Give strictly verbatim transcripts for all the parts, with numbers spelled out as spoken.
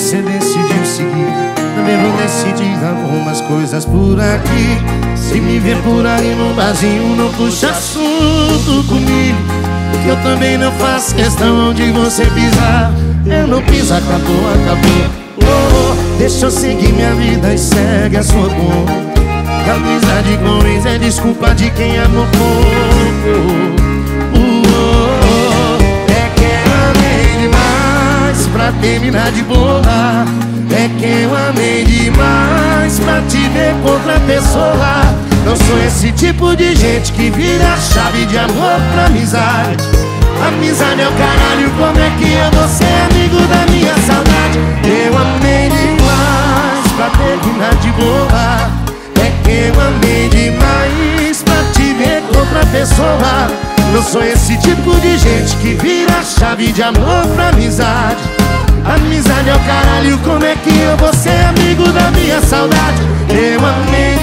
você decidiu seguir, também vou decidir algumas coisas por aqui. Se me ver por aí no barzinho, não puxa assunto comigo, que eu também não faço questão onde você pisar. Eu não piso, acabou, acabou. Oh, oh, deixa eu seguir minha vida e segue a sua conta. Amizade com ex é desculpa de quem amou pouco. Oh, oh, é que eu amei demais pra terminar de boa. É que eu amei demais pra te ver com outra pessoa. Não sou esse tipo de gente que vira a chave de amor pra amizade. Amizade é o caralho, como é que eu vou ser amigo da minha saudade? Eu amei demais pra terminar de boa. É que eu amei demais pra te ver com outra pessoa. Não sou esse tipo de gente que vira a chave de amor pra amizade. Amizade é o caralho, como é que eu vou ser amigo da minha saudade? Eu amei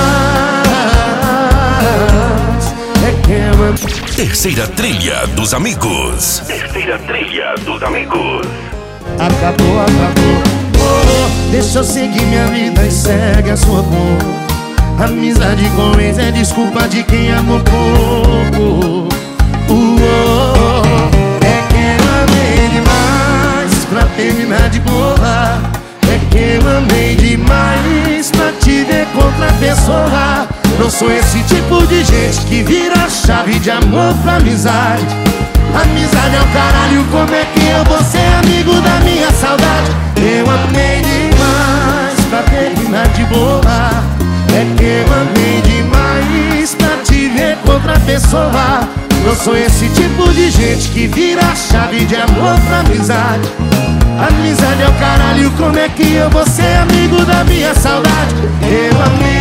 demais. É que eu amei. Terceira trilha dos amigos. Terceira trilha dos amigos. Acabou, acabou. Oh, deixa eu seguir minha vida e segue a sua conta. Amizade com ex é desculpa de quem amou pouco. Oh, oh, é que eu amei demais pra terminar de boa. É que eu amei demais pra te ver com outra pessoa. Não sou esse tipo de gente que vira a chave de amor pra amizade. Amizade é o caralho, como é que eu vou ser amigo da minha saudade? Eu amei demais pra terminar de boa. É que eu amei demais pra te ver com outra pessoa. Não sou esse tipo de gente que vira a chave de amor pra amizade. Amizade é o caralho, como é que eu vou ser amigo da minha saudade? Eu amei